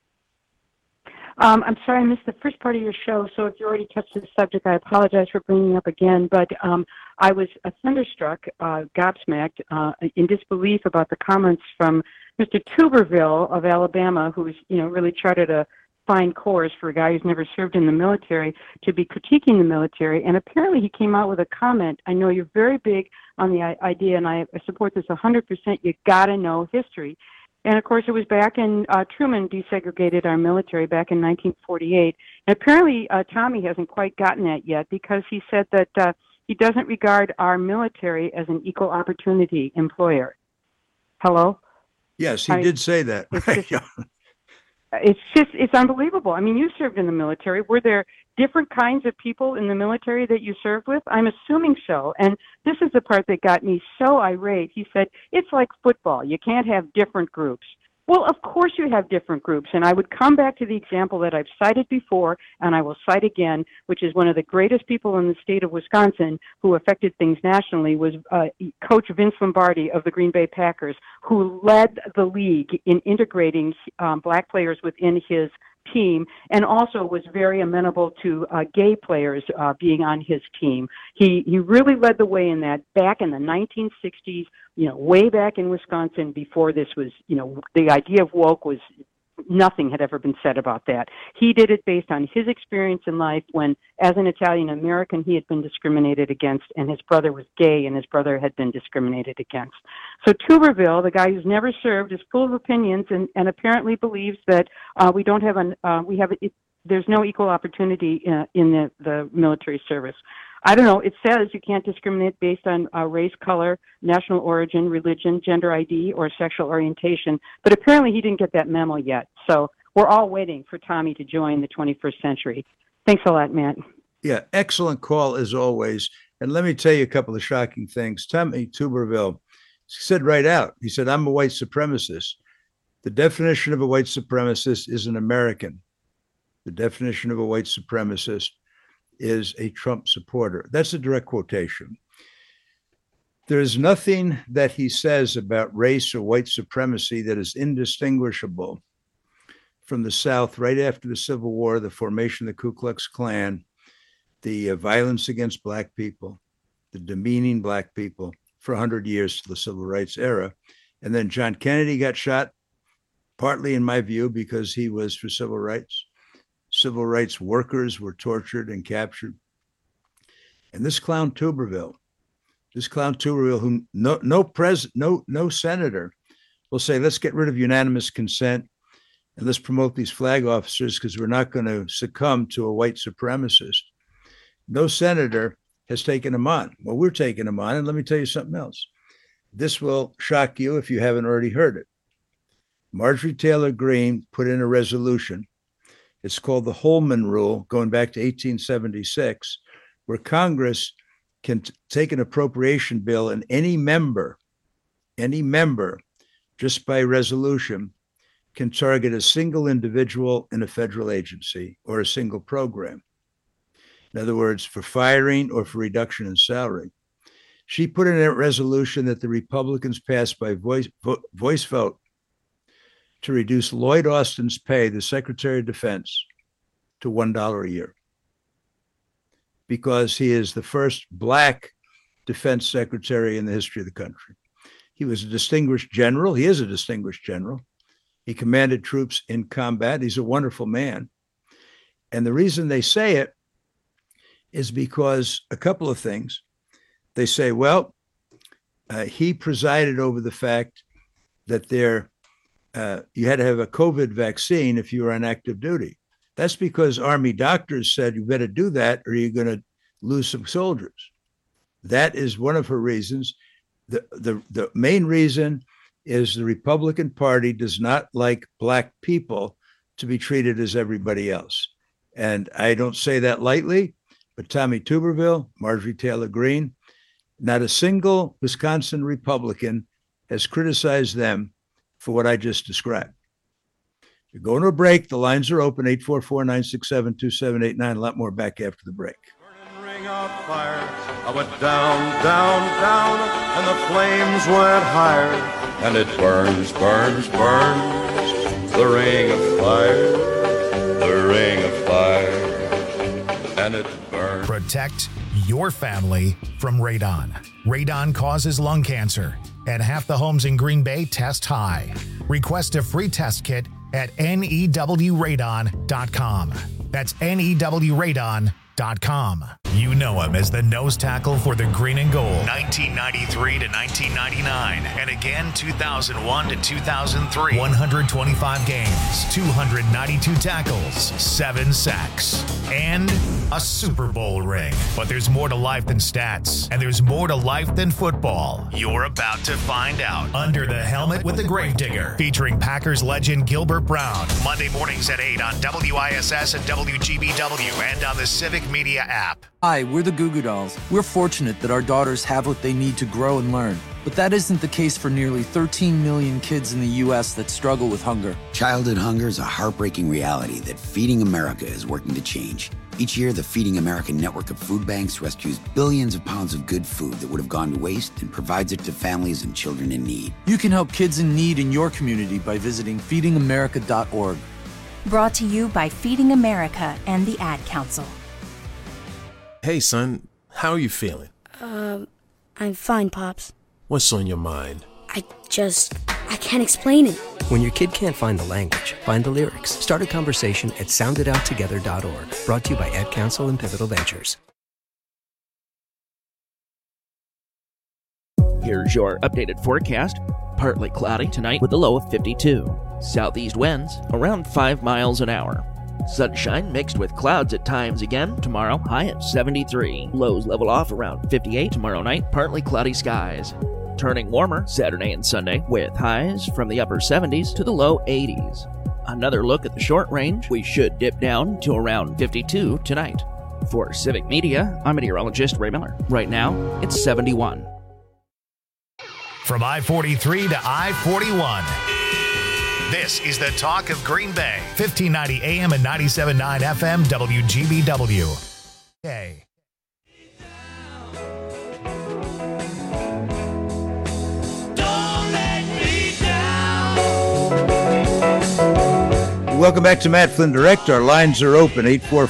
I'm sorry I missed the first part of your show, so if you already touched this subject, I apologize for bringing it up again, but I was thunderstruck, gobsmacked, in disbelief about the comments from Mr. Tuberville of Alabama, who's, really charted a fine course for a guy who's never served in the military to be critiquing the military. And apparently he came out with a comment. I know you're very big on the idea, and I support this 100%. You got to know history. And, of course, it was back in Truman desegregated our military back in 1948. And apparently Tommy hasn't quite gotten that yet because he said that he doesn't regard our military as an equal opportunity employer. Hello? Yes, he did say that. It's unbelievable. I mean, you served in the military. Were there different kinds of people in the military that you served with? I'm assuming so. And this is the part that got me so irate. He said, it's like football. You can't have different groups. Well, of course you have different groups. And I would come back to the example that I've cited before, and I will cite again, which is one of the greatest people in the state of Wisconsin who affected things nationally was Coach Vince Lombardi of the Green Bay Packers, who led the league in integrating black players within his team, and also was very amenable to gay players being on his team. He really led the way in that back in the 1960s, way back in Wisconsin before this was, the idea of woke was nothing had ever been said about that. He did it based on his experience in life when, as an Italian American, he had been discriminated against, and his brother was gay, and his brother had been discriminated against. So Tuberville, the guy who's never served, is full of opinions and apparently believes that there's no equal opportunity in the military service. I don't know. It says you can't discriminate based on race, color, national origin, religion, gender ID, or sexual orientation. But apparently he didn't get that memo yet. So we're all waiting for Tommy to join the 21st century. Thanks a lot, Matt. Yeah, excellent call as always. And let me tell you a couple of shocking things. Tommy Tuberville said right out, he said, I'm a white supremacist. The definition of a white supremacist is an American. The definition of a white supremacist is a Trump supporter. That's a direct quotation. There is nothing that he says about race or white supremacy that is indistinguishable from the South right after the Civil War, the formation of the Ku Klux Klan, the violence against Black people, the demeaning Black people for 100 years to the Civil Rights era. And then John Kennedy got shot, partly in my view, because he was for civil rights. Civil rights workers were tortured and captured. And this clown Tuberville, who no senator will say, let's get rid of unanimous consent and let's promote these flag officers because we're not going to succumb to a white supremacist. No senator has taken him on. Well, we're taking him on. And let me tell you something else. This will shock you if you haven't already heard it. Marjorie Taylor Greene put in a resolution. It's called the Holman Rule, going back to 1876, where Congress can take an appropriation bill and any member, just by resolution, can target a single individual in a federal agency or a single program. In other words, for firing or for reduction in salary. She put in a resolution that the Republicans passed by voice vote to reduce Lloyd Austin's pay, the Secretary of Defense, to $1 a year, because he is the first Black defense secretary in the history of the country. He was a distinguished general. He is a distinguished general. He commanded troops in combat. He's a wonderful man. And the reason they say it is because a couple of things. They say, well, he presided over the fact that you had to have a COVID vaccine if you were on active duty. That's because Army doctors said, you better do that or you're going to lose some soldiers. That is one of her reasons. The main reason is the Republican Party does not like Black people to be treated as everybody else. And I don't say that lightly, but Tommy Tuberville, Marjorie Taylor Greene, not a single Wisconsin Republican has criticized them for what I just described. We're going to a break. The lines are open, 844-967-2789. A lot more back after the break. Ring of fire. I went down, down, down, and the flames went higher. And it burns, burns, burns. The ring of fire. The ring of fire. And it burns. Protect your family from radon. Radon causes lung cancer, and half the homes in Green Bay test high. Request a free test kit at newradon.com. That's newradon.com. You know him as the nose tackle for the Green and Gold, 1993 to 1999, and again 2001 to 2003. 125 games, 292 tackles, 7 sacks, and a Super Bowl ring. But there's more to life than stats, and there's more to life than football. You're about to find out. Under the Helmet with the Gravedigger, featuring Packers legend Gilbert Brown. Monday mornings at 8 on WISS and WGBW, and on the Civic Media app. Hi, we're the Goo Goo Dolls. We're fortunate that our daughters have what they need to grow and learn. But that isn't the case for nearly 13 million kids in the U.S. that struggle with hunger. Childhood hunger is a heartbreaking reality that Feeding America is working to change. Each year, the Feeding America network of food banks rescues billions of pounds of good food that would have gone to waste and provides it to families and children in need. You can help kids in need in your community by visiting feedingamerica.org. Brought to you by Feeding America and the Ad Council. Hey, son, how are you feeling? I'm fine, Pops. What's on your mind? I I can't explain it. When your kid can't find the language, find the lyrics. Start a conversation at soundedouttogether.org. Brought to you by Ad Council and Pivotal Ventures. Here's your updated forecast. Partly cloudy tonight with a low of 52. Southeast winds around 5 miles an hour. Sunshine mixed with clouds at times again tomorrow, high at 73. Lows level off around 58 tomorrow night, partly cloudy skies. Turning warmer Saturday and Sunday with highs from the upper 70s to the low 80s. Another look at the short range, we should dip down to around 52 tonight. For Civic Media, I'm meteorologist Ray Miller. Right now, it's 71. From I-43 to I-41. This is the talk of Green Bay. 1590 AM and 97.9 FM WGBW. Okay. Welcome back to Matt Flynn Direct. Our lines are open,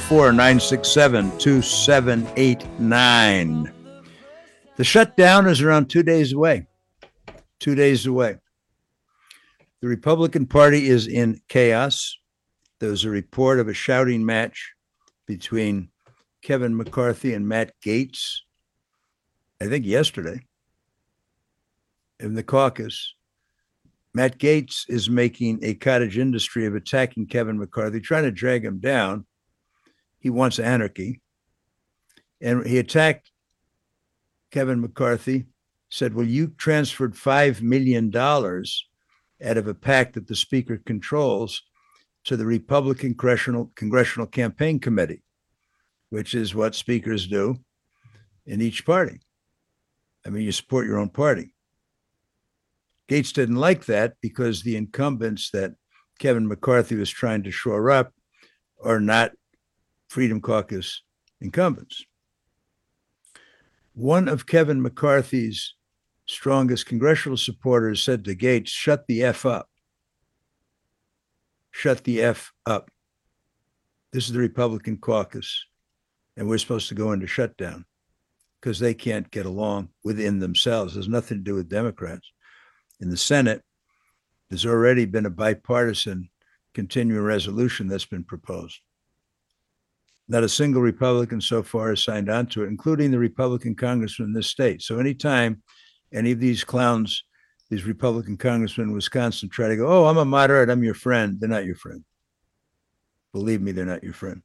844-967-2789. The shutdown is around 2 days away. 2 days away. The Republican Party is in chaos. There was a report of a shouting match between Kevin McCarthy and Matt Gaetz, I think yesterday, in the caucus. Matt Gaetz is making a cottage industry of attacking Kevin McCarthy, trying to drag him down. He wants anarchy. And he attacked Kevin McCarthy, said, well, you transferred $5 million out of a PAC that the speaker controls to the Republican Congressional Campaign Committee, which is what speakers do in each party. I mean, you support your own party. Gaetz didn't like that because the incumbents that Kevin McCarthy was trying to shore up are not Freedom Caucus incumbents. One of Kevin McCarthy's strongest congressional supporters said to Gaetz, shut the F up. Shut the F up. This is the Republican caucus, and we're supposed to go into shutdown because they can't get along within themselves. There's nothing to do with Democrats. In the Senate, there's already been a bipartisan continuing resolution that's been proposed. Not a single Republican so far has signed on to it, including the Republican congressman in this state. So anytime any of these clowns, these Republican congressmen in Wisconsin try to go, oh, I'm a moderate, I'm your friend, they're not your friend. Believe me, they're not your friend.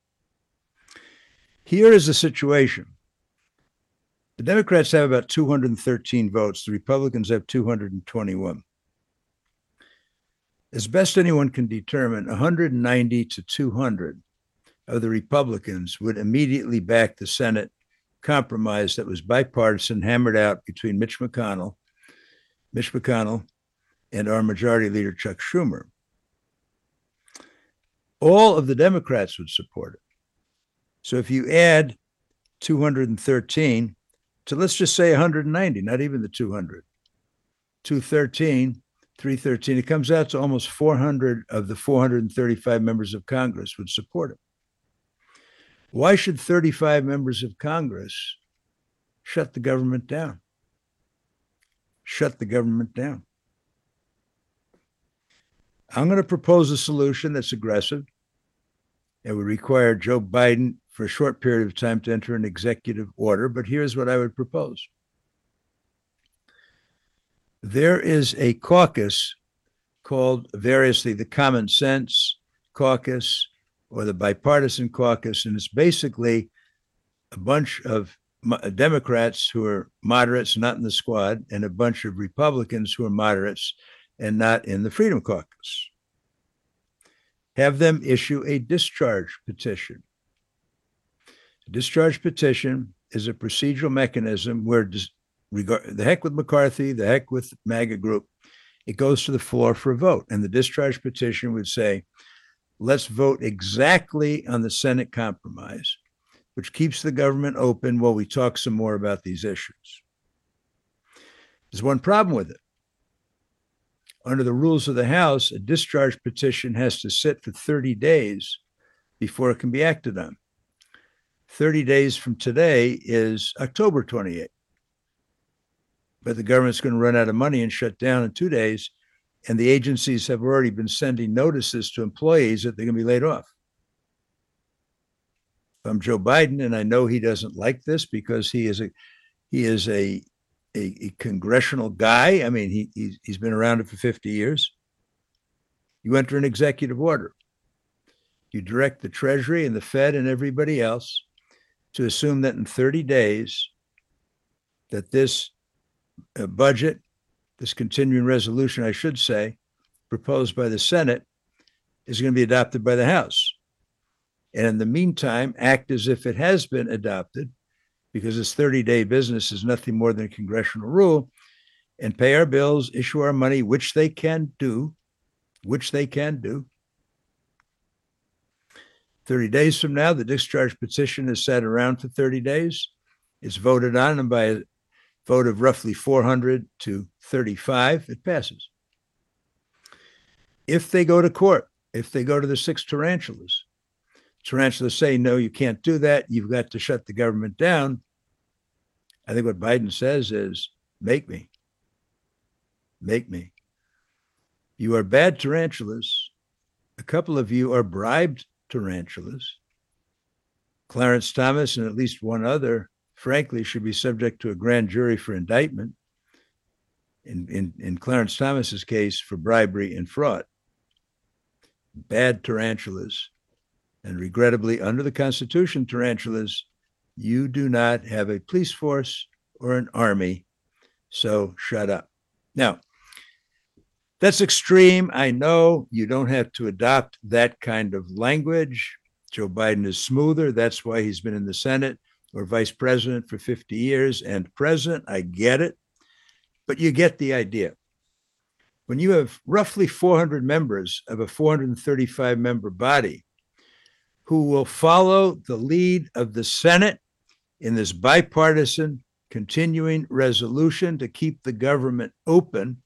Here is the situation. The Democrats have about 213 votes. The Republicans have 221. As best anyone can determine, 190 to 200 of the Republicans would immediately back the Senate compromise that was bipartisan, hammered out between Mitch McConnell and our Majority Leader, Chuck Schumer. All of the Democrats would support it. So if you add 213 to, let's just say 190, not even the 200, 213, 313, it comes out to almost 400 of the 435 members of Congress would support it. Why should 35 members of Congress shut the government down? Shut the government down. I'm going to propose a solution that's aggressive. It would require Joe Biden for a short period of time to enter an executive order, but here's what I would propose. There is a caucus called variously the Common Sense Caucus or the Bipartisan Caucus, and it's basically a bunch of Democrats who are moderates, not in the squad, and a bunch of Republicans who are moderates and not in the Freedom Caucus. Have them issue a discharge petition. A discharge petition is a procedural mechanism where the heck with McCarthy, the heck with MAGA group, it goes to the floor for a vote. And the discharge petition would say, let's vote exactly on the Senate compromise, which keeps the government open while we talk some more about these issues. There's one problem with it. Under the rules of the House, a discharge petition has to sit for 30 days before it can be acted on. 30 days from today is October 28th. But the government's going to run out of money and shut down in 2 days. And the agencies have already been sending notices to employees that they're going to be laid off. If I'm Joe Biden, and I know he doesn't like this because he is a congressional guy. I mean, he's been around it for 50 years. You enter an executive order. You direct the Treasury and the Fed and everybody else to assume that in 30 days that this budget, this continuing resolution, I should say, proposed by the Senate, is going to be adopted by the House. And in the meantime, act as if it has been adopted, because this 30-day business is nothing more than a congressional rule, and pay our bills, issue our money, which they can do. 30 days from now, the discharge petition is sat around for 30 days. It's voted on, and by a vote of roughly 400 to 35, it passes. If they go to court, if they go to the 6 tarantulas say, no, you can't do that. You've got to shut the government down. I think what Biden says is, make me. You are bad tarantulas. A couple of you are bribed tarantulas. Clarence Thomas and at least one other, frankly, should be subject to a grand jury for indictment. In Clarence Thomas's case, for bribery and fraud. Bad tarantulas. And regrettably, under the Constitution, tarantulas, you do not have a police force or an army, so shut up. Now, that's extreme. I know you don't have to adopt that kind of language. Joe Biden is smoother. That's why he's been in the Senate or vice president for 50 years and president. I get it. But you get the idea. When you have roughly 400 members of a 435-member body who will follow the lead of the Senate in this bipartisan continuing resolution to keep the government open,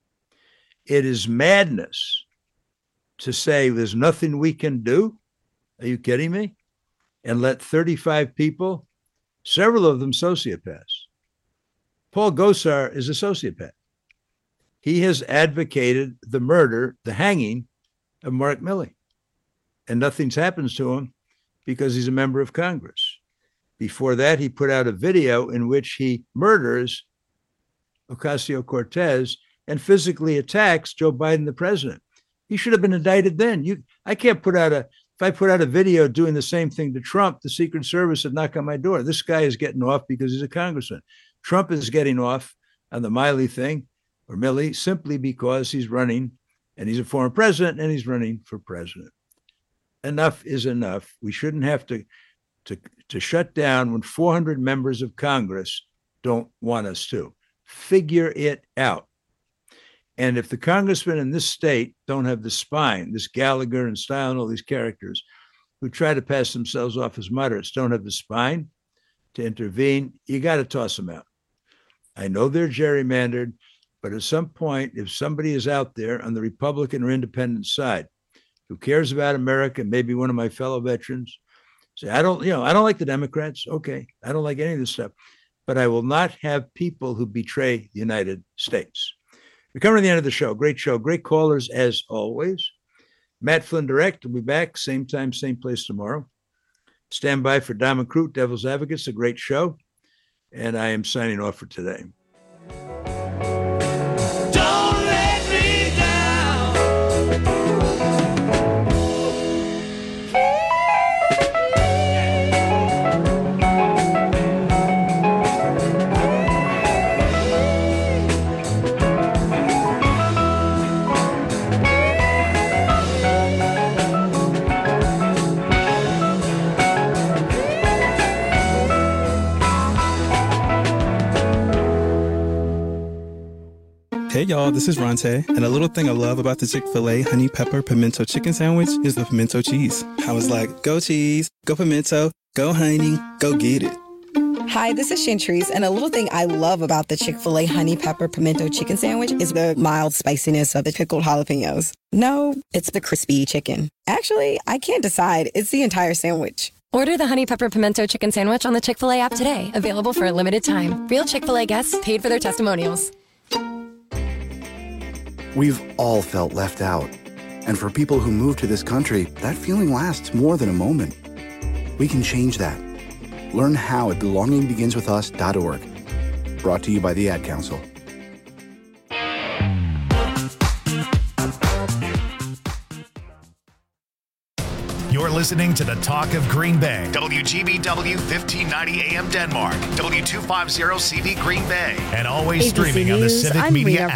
it is madness to say there's nothing we can do. Are you kidding me? And let 35 people, several of them sociopaths. Paul Gosar is a sociopath. He has advocated the murder, the hanging of Mark Milley. And nothing's happened to him because he's a member of Congress. Before that, he put out a video in which he murders Ocasio-Cortez and physically attacks Joe Biden, the president. He should have been indicted then. I can't put out if I put out a video doing the same thing to Trump, the Secret Service would knock on my door. This guy is getting off because he's a congressman. Trump is getting off on the Miley thing, or Milley, simply because he's running, and he's a former president, and he's running for president. Enough is enough. We shouldn't have to shut down when 400 members of Congress don't want us to. Figure it out. And if the congressmen in this state don't have the spine, this Gallagher and Style and all these characters who try to pass themselves off as moderates don't have the spine to intervene, you got to toss them out. I know they're gerrymandered, but at some point, if somebody is out there on the Republican or independent side who cares about America, maybe one of my fellow veterans, say, I don't like the Democrats. Okay, I don't like any of this stuff, but I will not have people who betray the United States. We're coming to the end of the show. Great show. Great callers as always. Matt Flynn Direct will be back same time, same place tomorrow. Stand by for Diamond Crute, Devil's Advocates, a great show. And I am signing off for today. Don't let me down. Hey y'all, this is Ronte, and a little thing I love about the Chick-fil-A Honey Pepper Pimento Chicken Sandwich is the pimento cheese. I was like, go cheese, go pimento, go honey, go get it. Hi, this is Chantrice, and a little thing I love about the Chick-fil-A Honey Pepper Pimento Chicken Sandwich is the mild spiciness of the pickled jalapenos. No, it's the crispy chicken. Actually, I can't decide. It's the entire sandwich. Order the Honey Pepper Pimento Chicken Sandwich on the Chick-fil-A app today. Available for a limited time. Real Chick-fil-A guests paid for their testimonials. We've all felt left out. And for people who move to this country, that feeling lasts more than a moment. We can change that. Learn how at belongingbeginswithus.org. Brought to you by the Ad Council. You're listening to the Talk of Green Bay. WGBW 1590 AM Denmark. W250 CB Green Bay. And always ABC streaming on the News, Civic I'm Media Rita app.